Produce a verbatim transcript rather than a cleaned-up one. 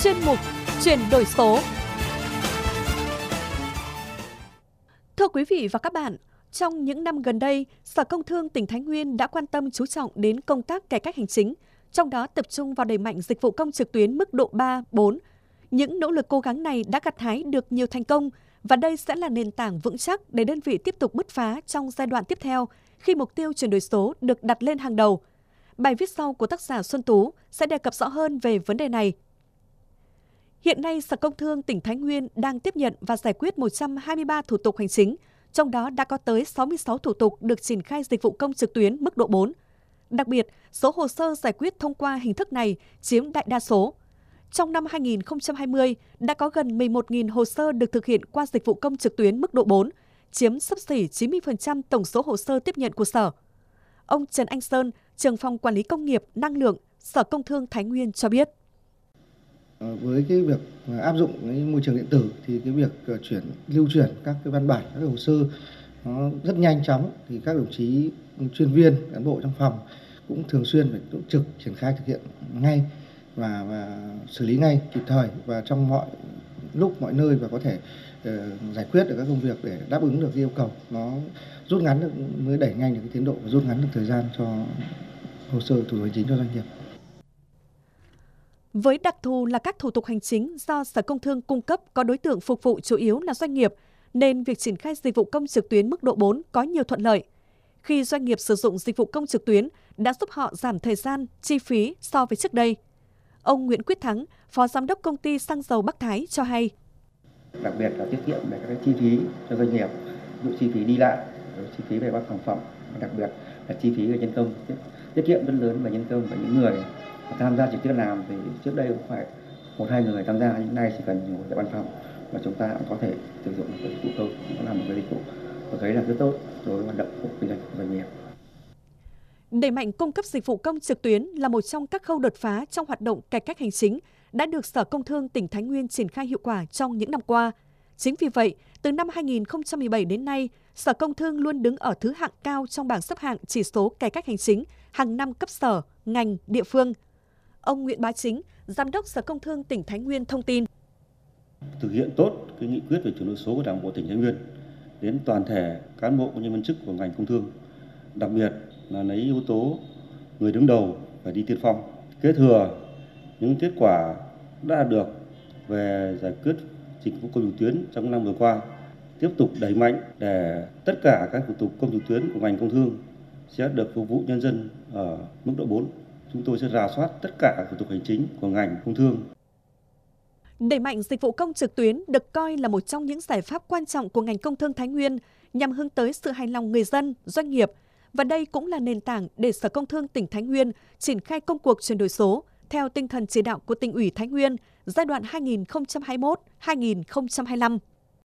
chuyên mục Chuyển đổi số. Thưa quý vị và các bạn, trong những năm gần đây, Sở Công Thương tỉnh Thái Nguyên đã quan tâm chú trọng đến công tác cải cách hành chính, trong đó tập trung vào đẩy mạnh dịch vụ công trực tuyến mức độ ba, bốn. Những nỗ lực cố gắng này đã gặt hái được nhiều thành công và đây sẽ là nền tảng vững chắc để đơn vị tiếp tục bứt phá trong giai đoạn tiếp theo khi mục tiêu chuyển đổi số được đặt lên hàng đầu. Bài viết sau của tác giả Xuân Tú sẽ đề cập rõ hơn về vấn đề này. Hiện nay, Sở Công Thương tỉnh Thái Nguyên đang tiếp nhận và giải quyết một trăm hai mươi ba thủ tục hành chính, trong đó đã có tới sáu mươi sáu thủ tục được triển khai dịch vụ công trực tuyến mức độ bốn. Đặc biệt, số hồ sơ giải quyết thông qua hình thức này chiếm đại đa số. Trong năm hai nghìn không trăm hai mươi, đã có gần mười một nghìn hồ sơ được thực hiện qua dịch vụ công trực tuyến mức độ bốn, chiếm xấp xỉ chín mươi phần trăm tổng số hồ sơ tiếp nhận của Sở. Ông Trần Anh Sơn, trưởng phòng quản lý công nghiệp, năng lượng, Sở Công Thương Thái Nguyên cho biết. Với cái việc áp dụng cái môi trường điện tử thì cái việc chuyển lưu chuyển các cái văn bản, các cái hồ sơ nó rất nhanh chóng, thì các đồng chí chuyên viên, cán bộ trong phòng cũng thường xuyên phải túc trực triển khai thực hiện ngay và, và xử lý ngay kịp thời và trong mọi lúc mọi nơi và có thể uh, giải quyết được các công việc để đáp ứng được yêu cầu, nó rút ngắn được, mới đẩy nhanh được cái tiến độ và rút ngắn được thời gian cho hồ sơ thủ tục hành chính cho doanh nghiệp. Với đặc thù là các thủ tục hành chính do Sở Công Thương cung cấp có đối tượng phục vụ chủ yếu là doanh nghiệp, nên việc triển khai dịch vụ công trực tuyến mức độ bốn có nhiều thuận lợi. Khi doanh nghiệp sử dụng dịch vụ công trực tuyến đã giúp họ giảm thời gian, chi phí so với trước đây. Ông Nguyễn Quyết Thắng, Phó Giám đốc Công ty Xăng dầu Bắc Thái cho hay. Đặc biệt là tiết kiệm về các chi phí cho doanh nghiệp, ví dụ chi phí đi lại, chi phí về văn phòng phẩm, đặc biệt là chi phí về nhân công, tiết kiệm rất lớn về nhân công và những người tham gia trực tiếp làm thì trước đây cũng phải một hai người tham gia, nhưng nay chỉ cần ngồi tại văn phòng và chúng ta cũng có thể sử dụng một cái dịch vụ công, cũng là một cái dịch vụ và thấy là rất tốt đối với hoạt động của kinh doanh của doanh nghiệp. Đẩy mạnh cung cấp dịch vụ công trực tuyến là một trong các khâu đột phá trong hoạt động cải cách hành chính đã được Sở Công Thương tỉnh Thái Nguyên triển khai hiệu quả trong những năm qua. Chính vì vậy, từ năm hai nghìn không trăm mười bảy đến nay, Sở Công Thương luôn đứng ở thứ hạng cao trong bảng xếp hạng chỉ số cải cách hành chính hàng năm cấp sở, ngành, địa phương. Ông Nguyễn Bá Chính, Giám đốc Sở Công Thương tỉnh Thái Nguyên thông tin. Thực hiện tốt cái nghị quyết về chuyển đổi số của Đảng bộ tỉnh Thái Nguyên đến toàn thể cán bộ công nhân viên chức của ngành công thương, đặc biệt là lấy yếu tố người đứng đầu phải đi tiên phong, kế thừa những kết quả đã được về giải quyết dịch vụ công trực tuyến trong năm vừa qua, tiếp tục đẩy mạnh để tất cả các thủ tục công trực tuyến của ngành công thương sẽ được phục vụ nhân dân ở mức độ bốn. Chúng tôi sẽ rà soát tất cả các thủ tục hành chính của ngành công thương. Đẩy mạnh dịch vụ công trực tuyến được coi là một trong những giải pháp quan trọng của ngành công thương Thái Nguyên nhằm hướng tới sự hài lòng người dân, doanh nghiệp. Và đây cũng là nền tảng để Sở Công Thương tỉnh Thái Nguyên triển khai công cuộc chuyển đổi số theo tinh thần chỉ đạo của Tỉnh ủy Thái Nguyên giai đoạn hai nghìn không trăm hai mươi mốt đến hai nghìn không trăm hai mươi lăm.